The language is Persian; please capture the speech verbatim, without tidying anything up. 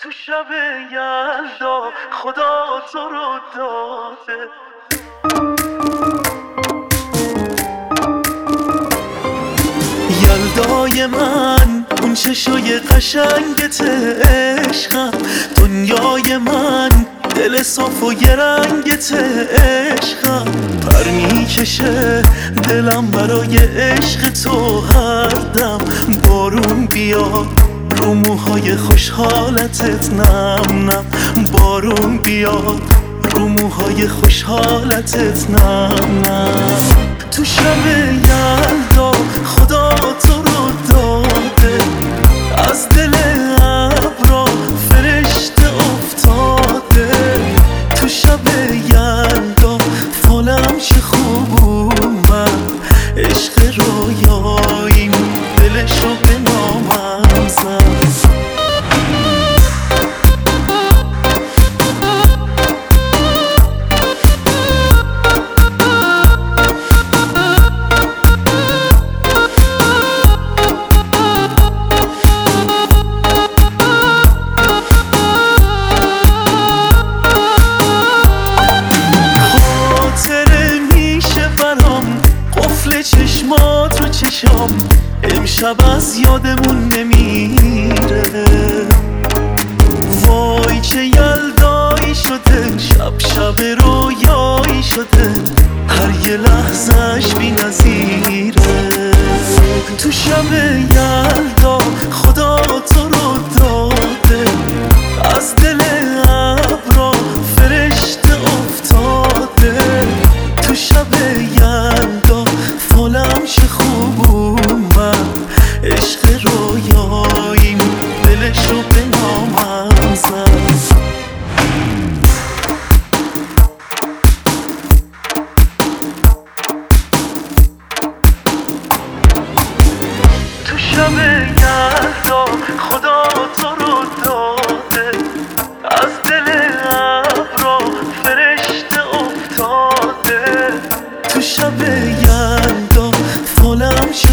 تو شب یلدا خدا تو رو داده. یلدای من اون چشای قشنگت عشقم، دنیای من دل صاف و یه رنگت عشقم. پر میکشه دلم برای عشق تو هر دم، بارون بیاد رو موهای خوشحالتت نم نم، بارون بیاد رو موهای خوشحالتت نم نم. تو شب یلدا خدا تو رو داده، از دل ابرا فرشته افتاده. تو شب یلدا حالم چه خوب اومد، عشق رویاییم دلشو به نامم زد. چشمات رو چشام امشب از یادمون نمیره، وای چه یلدایی شده، شب شب رویایی شده، هر یه لحظهش بی نظیره. تو شب یلدا خدا تو رو داده، از دل ابرا فرشته افتاده. تو شب یلدا حالم چه خوب اومد، عشق رویاییم دلشو به نامم زد. تو شب یلدا خدا تو رو داده، از دل ابرا فرشته افتاده. تو شب یلدا حالم